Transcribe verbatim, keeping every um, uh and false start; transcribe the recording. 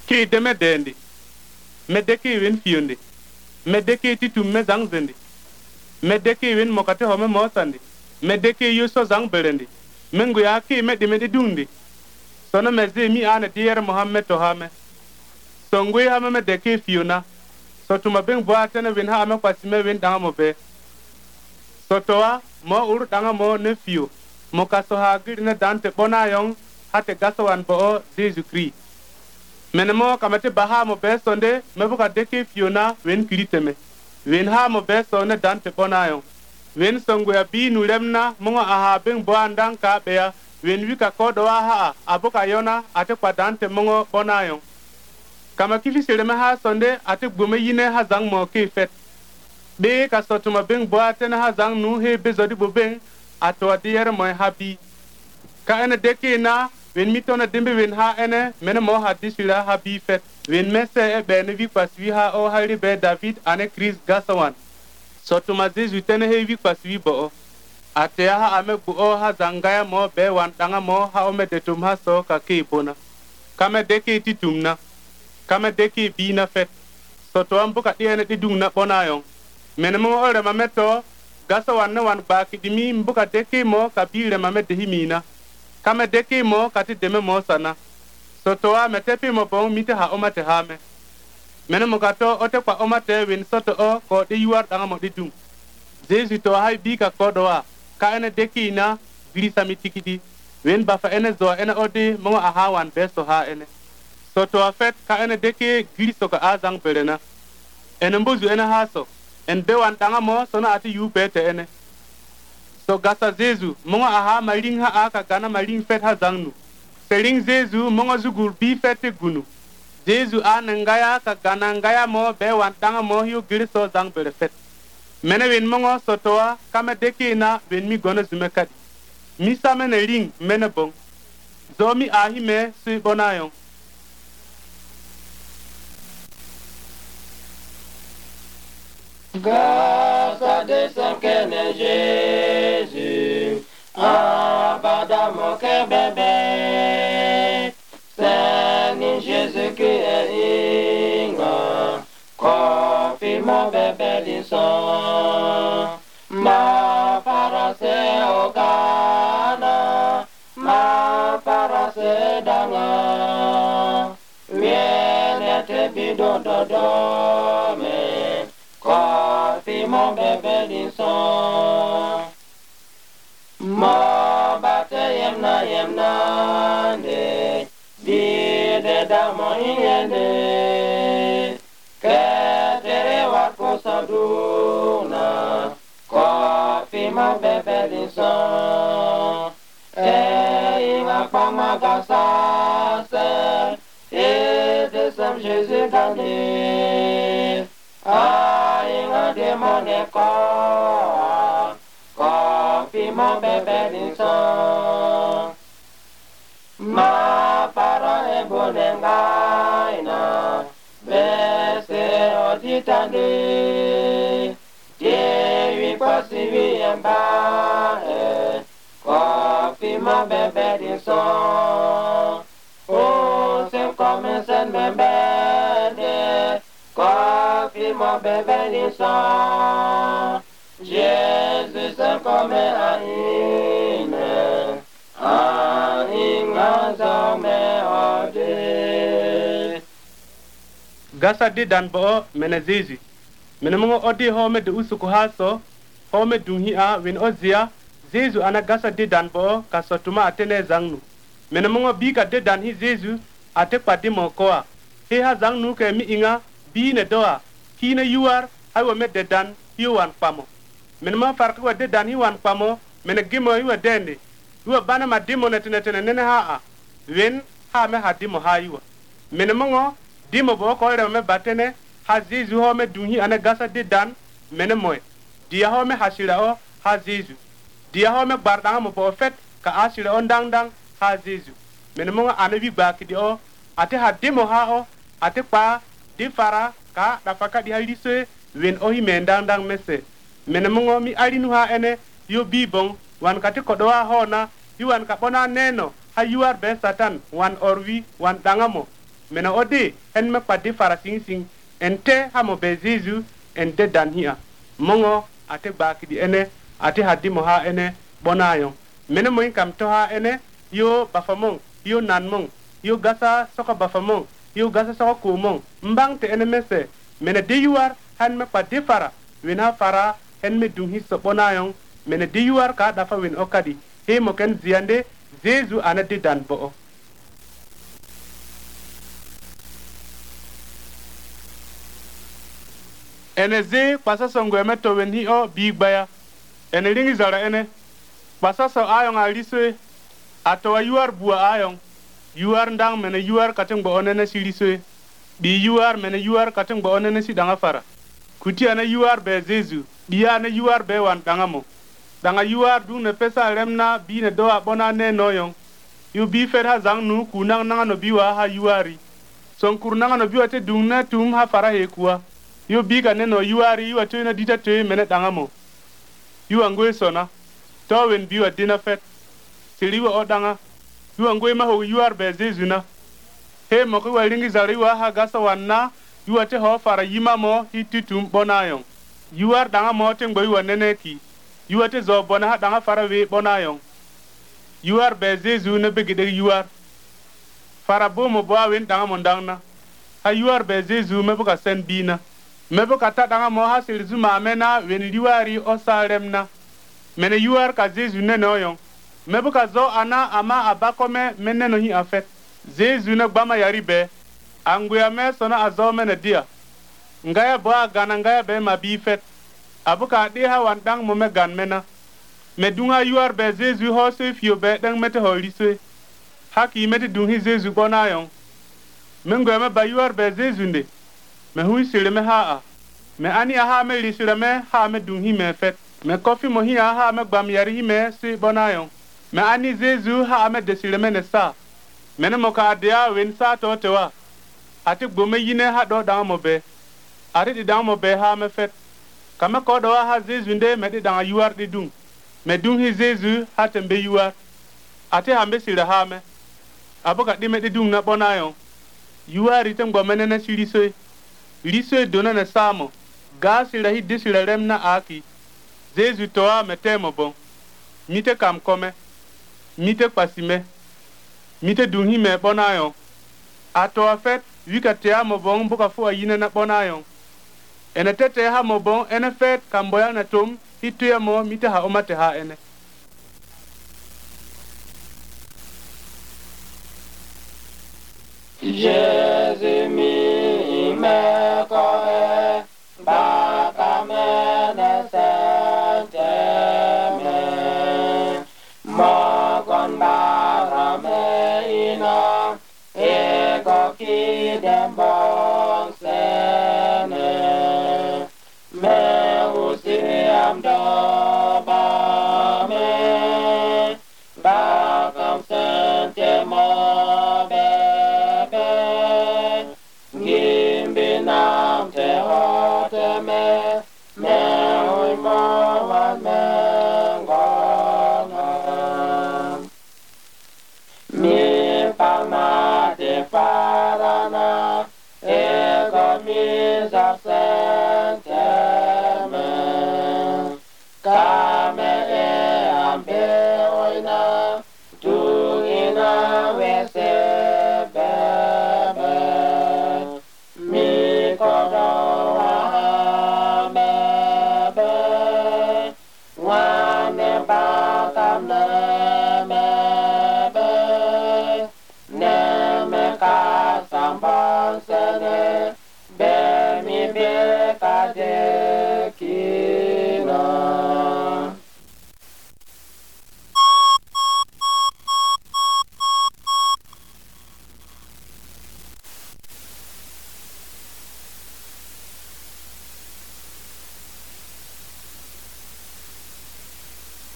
ki de me dendi me de ki win fionde me de ki titum me zang zendi me de ki win mokate home mo sandi me de ki yuso zang berendi mengu ya ki me de me de dundi sono me ze mi ane dier Muhammad to hame songwe hame me de ki fiona so tuma beng bo atene win ha me kwasi me win danga mo be so toa mo ur danga mo ne fio mo kaso ha gir ne dante bona yong hate gaso wan bo Jesu Christ menemo kamate baha mo be sonde me buka de ki fiona win kiriteme win ha mo be sonde dante bona yong win songwe abi nu lemna mo aha beng bo andang ka be ya win wika kodo ha abuka yona ate kwa dante mo bona yong kama kifi seleme ha sonde ate gbume yine ha zang mo ke fet be ka sotuma beng bo atene ha zang nu he bezodi bo beng ato adiere mo habi ka ene deke na wen mitona dembe wen ha ene mene mo ha disila habi fet wen mese e be ne vi paswi ha o hari be David ane Chris gasawan sotuma Jesu tene he vi paswi bo ate ha ame bu o ha zangaya mo be wan danga mo ha o me detum ha so ka ke bona kame deke titumna kame deki bina fet soto ambuka diene di dungna bona yong menemo ore mameto gasa wanne wan baki dimi mbuka deki mo kabire mamete himina kame deki mo kati deme mo sana soto a metepi mo bon mite ha omate hame menemo gato ote kwa omate win soto o ko di yuar danga mo di dung Jesu to hay bika kodoa ka ene deki na grisa mitikidi wen bafa ene zo ene odi mo aha wan beso ha ene soto afet ka ene deke griso ka azang berena ene mbuzu ene haso en bewan tanga mo sono ati yu bete ene so gasa Jesu mongo aha maling ha aka gana maling fet ha zangnu seling Jesu mongo zugur bi fete gunu Jesu anengaya ka gana ngaya mo bewan tanga mo yu griso zang bere fet mene wen mongo sotoa kame deke na wen mi gono zumekadi mi samene ring mene bong zomi ahi me sui bonayon Grâce à des saints Jésus, abada mon cœur bébé, Seigneur Jésus qui est inga, confie mon bébé l'ison, ma parase au Ghana, ma parase danga, viens te bidon dodo me. Coffee mon bébé l'ison Ma bate yemna yemna de Di de da mo yende Ke tere wako saduna Coffee mon bébé l'ison E inga pa magasa se E de sam Jésus gane Ah, inga demone ko, kofi mo bebe linson. Ma para e bonenga ina, bese otitande. Dewi pasi vi emba e, kofi mo bebe linson. O se comencen membede. Coffee mon bébé l'ison Jésus c'est comme un hymne Un hymne à ode gasa di dan bo mena Jesu mena mo odi home de usuku haso home dunhi a win ozia Jesu ana gasa di dan bo ka sotuma atene zangnu mena mo bika de dan hi Jesu ate padi mo koa he ha zangnu ke mi inga bine doa kine yuar aywa medde dan yuwan pamo men ma farko wadde dan yuwan pamo men gimo yuwa dende yuwa bana ma dimo netene nene ha a wen ha me ha dimo ha yuwa men mongo dimo bo ko re me batene ha Jesu ho me dunhi ana gasa de dan men moy dia ho me hasira o ha Jesu dia ho me barda mo bo fet ka asira on dang dang ha Jesu men mongo ana wi baki di o ate ha dimo ha o ate pa di fara ka da faka di halise wen ohi mendang dang mese menemongo mi alinu ha ene yo bibong wan kati kodoa hona yuan ka bona neno ha yuar be satan wan orwi wan dangamo mena ode hen me kpadi fara sing sing ente ha mo be Jesu ente dan hia mongo ate baki di ene ate hadi mo ha ene bonayo mena mo kam to ha ene yo bafamong yo nanmong yo gasa soko bafamong yo gasa soko kumong mbang te ene mese mena de yuar han me kpadi fara wina fara hen me dung hi so bonayo mena de yuar ka dafa win okadi he mo ken ziande Jesu anadi dan bo ene ze pasa songo emeto wen hi o bi gbaya ene ringi zara ene pasa so ayon aliswe ato yuar bua ayon yuar ndang mena yuar kating bo onene siliswe bi yuar mena yuar kating bo onene si danga fara kuti ana yuar be Jesu biya ana yuar be wan danga mo danga yuar du ne pesa remna bi ne do abona ne noyon yu bi fer ha zang nu kunang nanga no biwa ha yuari son kurnanga no biwa te dungna tum ha fara he kuwa yu bi ka ne no yuari yu atu na dita te mene danga mo yu angwe sona to wen biwa dina fet siliwa o danga yu angwe ma ho yuar be Jesu na he mo ko walingi zari wa ha gasa wanna yu ate ho fara yima mo hititum bonayon yuar danga mo te ngwe wa nene ki yu ate zo bona ha danga fara we bonayon yuar be Jesu ne begide yuar fara bo mo bo awen danga mo dangna ha yuar be Jesu me buka sen bina me buka ta danga mo ha sel zuma mena wen liwari o saremna mene yuar ka Jesu ne noyon me buka zo ana ama abakome menne no hi afet Jesu ne gbama yari be anguya me sona azo mene dia ngaya bo agana ngaya be mabi fet abuka de ha wan dang mo me gan mena me dunga yuar be Jesu ho se fio be dang mete ho liswe haki mete dung hi Jesu bona yon mengo me ba yuar be Jesu nde me hui sile me ha a me ani ha me lisire me ha me dung hi me fet me kofi mo hi ha me gbam yari hi me si bona yon me ani Jesu ha me desire me ne sa mene mo ka dia wen sa to tewa ati gbome yine ha do dang mo be ati di dang mo be ha me fet kama ko do ha Jesu nde me di dang yuar di dung me dung hi Jesu ha tembe yuar ate hambe sire ha me abuka di me di dung na bonayon yuari tem go menene sirisoy lisoy dona na samo ga sire hi disire remna aki Jesu to a metemo bon mite kam kome mite pasime mite dung hi me bonayon ato afet wikate a mo bon buka fu ayine na bonayon ene tete ha mo bon ene fet kamboya na tom hituya mo mite ha omate ha ene Jésus mi me koe ba ka me ne sente me mo kon ba ra me ina e ko ki dem bon sene me usi am do ba me ba kam sente mo Nam te ho te me me oi mo wan me ngona mi pa ma te parana e ko mi sa sente me ka me e ambe oi na tu ina we se Be mi be ka de